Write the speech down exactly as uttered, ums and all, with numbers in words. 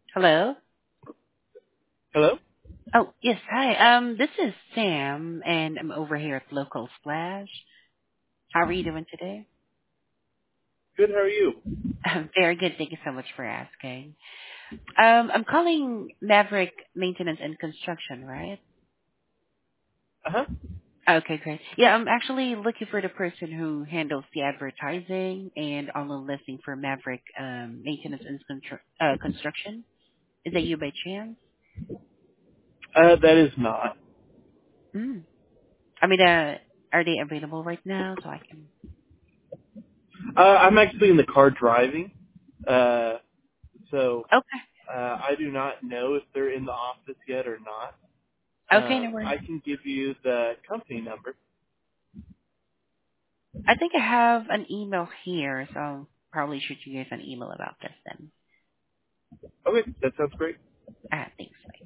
Hello? Hello? Oh, yes, hi. Um, this is Sam, and I'm over here at Local Splash. How are you doing today? Good, how are you? I'm very good. Thank you so much for asking. Um, I'm calling Maverick Maintenance and Construction, right? Uh-huh. Okay, great. Yeah, I'm actually looking for the person who handles the advertising and online listing for Maverick um, Maintenance and Constru- uh, Construction. Is that you by chance? Uh, that is not. Mm. I mean, uh, are they available right now so I can? Uh, I'm actually in the car driving, uh, so Okay. uh, I do not know if they're in the office yet or not. Okay, no Um, worries. I can give you the company number. I think I have an email here, so I'll probably shoot you guys an email about this then. Okay, that sounds great. Ah, thanks.